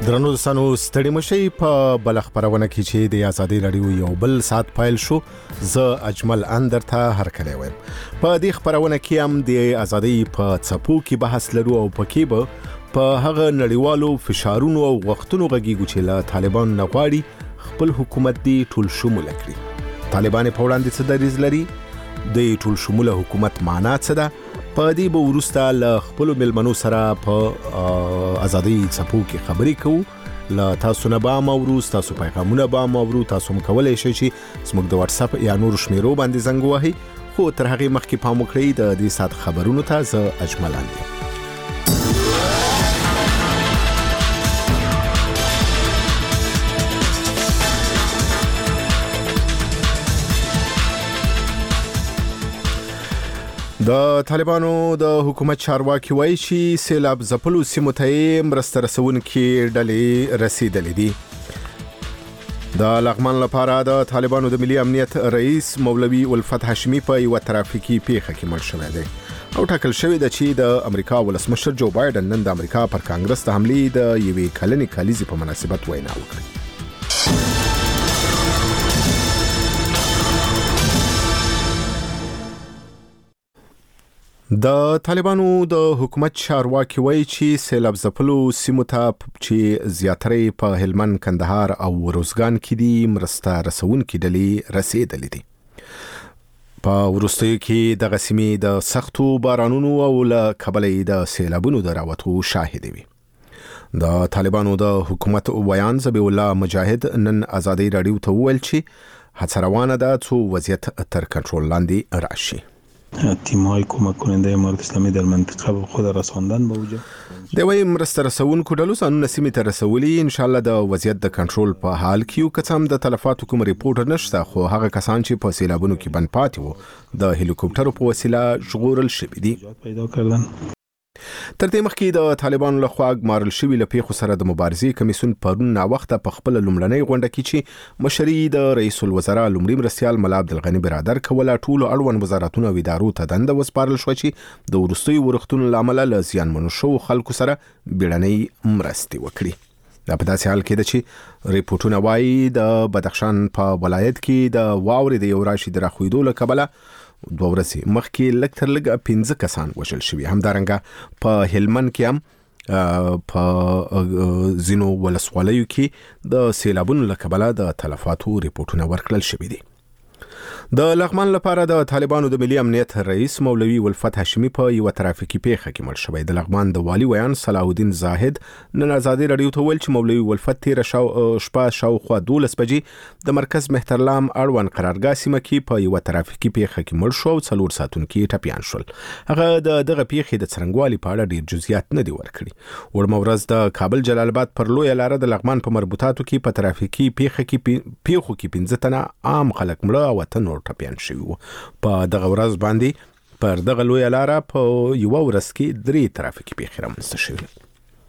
درنو دوستانو ستړي مشي په بل خبرونه کې چې د آزادۍ رادیو یو بل سات پایل شو ز اجمل اندر ته هر کله وایم په دې خبرونه کې هم د آزادۍ په څپو کې بحث لرو او پکې به په هغه نړیوالو فشارونو او وختونو غږیږو چې له طالبان نه غواړي خپل حکومت دی ټول شمول کړي. طالبان په وړاندې څه دریځ لري؟ د ټول شمول حکومت معنا څه ده؟ په دې به وروسته له خپل ملمنو سره په آزادۍ څپو کې خبرې کوو. له تاسو نه به مورو تاسو پیغامونه به مورو تاسو مکولای شئ چې زموږ د واتس اپ یا نور شمیرو باندې زنګ وهئ. خو تر هغه مخکې پام وکړئ د دې سات خبرونو ته ز اجمل اندر. د طالبانو د حکومت چارواکي وایي چې سیلاب ځپلو سیمو ته مرسته رسونکي ډلې رسیدلې دي. د لغمان لپاره د طالبانو د ملي امنیت رئیس مولوي الفتح هاشمي په یو ترافیکي پیښه کې مړ شوی دی او ټاکل شوی دی چې د امریکا ولسمشر جو بایدن نن د امریکا پر کانګرس د حملې د یوې کلنې کلیزې په مناسبت وینا وکړه. د طالبانو د حکومت چارواکي وایي چې سیلاب ځپلو سیمو ته چې زیاتره په هلمند، کندهار او روزګان کې دي مرسته رسونکي ډلې رسیدلې دي. په وروستیو کې دغه سیمې د سختو بارانونو او له کبله د سیلابونو د راوتو شاهد وي. د طالبانو د حکومت ویان ذبیح الله مجاهد نن آزادۍ رادیو ته وویل چې هڅه روانه ده څو وضعیت تر کنټرول لاندې راشي. تیم‌های کمک کننده امارت اسلامی در منطقه به خود رساندن با وجود د وای مرسته رسونکو ډلو ځانونه سیمې ته رسولي. ان شاء الله د وضعیت د کنټرول په حال کې یو کڅم د تلفاتو کوم ریپورت نشته، خو هغه کسان چې په سیلابونو کې بند پاتې وو د هلیکوپټرو په وسیله ژغورل شوي دي. پیدا کردن تر دې مخکې د طالبانو لخوا ګمارل شوي له پیښو سره د مبارزې کمیسیون پرون ناوخته په خپل لومړنۍ غونډه کې چې مشري د رئیس الوزرا لومړي مرستیال ملا عبدالغني برادر کوله ټولو اړوند وزارتونو او ادارو ته دنده وسپارل شو چې د وروستیو ورښتونو له امله له زیانمنو شوو خلکو سره بیړنۍ مرستې وکړي. دا په داسې حال کې ده چې ریپورټونه وایي د بدخشان په ولایت کې د واورې د یو راشي د راخویدو له کبله 2 ورځې مخکې لږ تر لږه 15 کسان وژل شوي. همدارنګه په هلمند کې هم په ځینو ولسوالیو کې د سیلابونو له کبله د تلفاتو ریپورټونه ورکړل شوي دي. د لغمان لپاره د طالبانو د ملي امنیت رئیس مولوي الفتح هاشمي په یو ترافیکي پیښه کې مړ شوی. د لغمان د والی ویان صلاح الدین زاهد نن آزادۍ رادیو ته ویل چې مولوي الفتح تیر شپه شاوخوا 12 بجې د مرکز مهترلام اړوند قرارګاه سیمه کې په یو ترافیکي پیښه کې مړ شو او 4 ساعتونو کې ټپیان شول. هغه دغه پیښې د څرنګوالي په اړه ډیر جزئیات نه دی ورکړي. وړمه ورځ د کابل جلال آباد پر لویه لار د لغمان په مربوطاتو کې په ترافیکي پیښو کې 15 تنه عام خلک مړه او 8 ټپیان شوي وو. په دغه ورځ باندې پر دغه لویه لاره په یو ورځ کې 3 ترافیکي پیښې رامنځته شوې.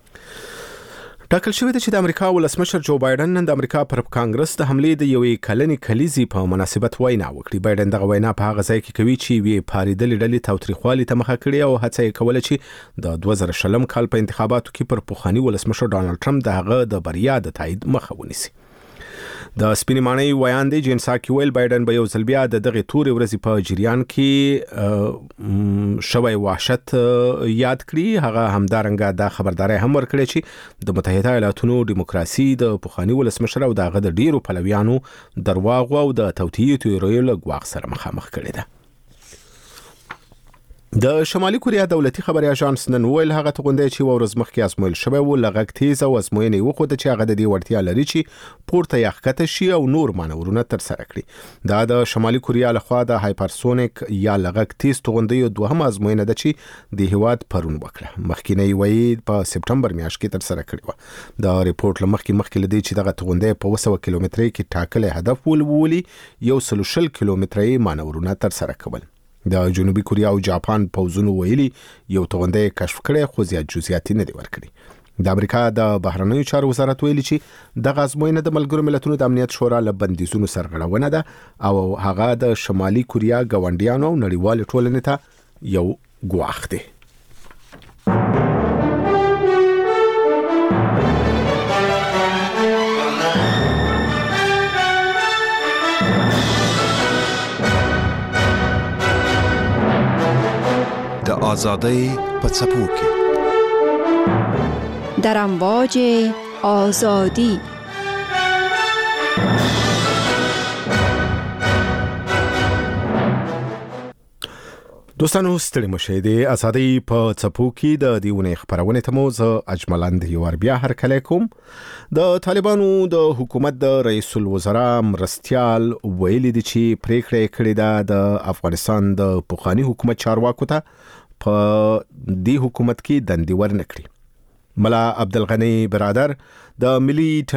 ټاکل شوی دی چې د امریکا ولسمشر جو بایدن نن د امریکا پر کانګرس د حملې د یوې کلنې کلیزې په مناسبت وینا وکړي. بایدن دغه وینا په هغه ځای کې کوي چې وی پاریدلې ډلې تاوتریخوالي ته مخه کړې او هڅه یې کوله چې د 2020 کال په انتخاباتو کې پر پخوانی ولسمشر ډانلډ ټرمپ دغه د بریا د تایید مخه ونیسي. د سپینې ماڼۍ ویان دی جین ساکي ویل بایدن به یو ځل بیا د دغه تورې ورځې په جریان کې شوی وحشت یاد کړي. هغه همدارنګه دا خبرداري هم ورکړي چې د متحده ایالاتونو دیموکراسي د پخوانی ولسمشر او دغه د ډیرو پلویانو درواغ او د توطئې تیوریو له ګواښ سره مخامخ کړي ده. د شمالي کوریا دولتي خبري اژانس نن ویل هغه توغندې چې ورځ مخکې ازمویل شوی و لغږ تیز او ازموینې وخوده چې هغه د دې وړتیا لري چې پورته یا ښکته شي او نور مانورونه تر سره کړي. دا د شمالي کوریا لخوا د هایپرسونیک یا لغږ تیز توغندې دوهم ازموینه ده چې د هیواد پرون وکړه. مخکینی وایي په سپټمبر میاشت کې تر سره کړی و. د ریپورت لمخکې لدی چې دغه توغندې په 100 کیلومترۍ کې ټاکلي هدف ولولي 120 کیلومترۍ مانورونه تر سره کول. د جنوبي کوریا او جاپان پوزونو ویلي یو توغندې کشف کړي خو زیات جزئیات نه دي ورکړي. د امریکا د بهرنیو چارو وزارت ویلي چې د غازموینه د ملګرو ملتونو د امنیت شورا له بندیزونو سرغړونه ده او هغه د شمالي کوریا ګاونډیانو او نړیوال ټولنې ته یو ګواښ دی. آزادی په څپو کې در امواج آزادی. دوستانو ستړي مشه د ازادي په څپو کې د دیونه خبرونه ته مو زه اجملند یو بیا هر کله کوم. د طالبانو د حکومت د رئیس الوزرا مرستيال ویل دي چې پریکړه کړې ده د افغانستان د پوخانی حکومت چارواکو ته په دې حکومت کې دندې ورنکړي. ملا عبدالغنی برادر د ملي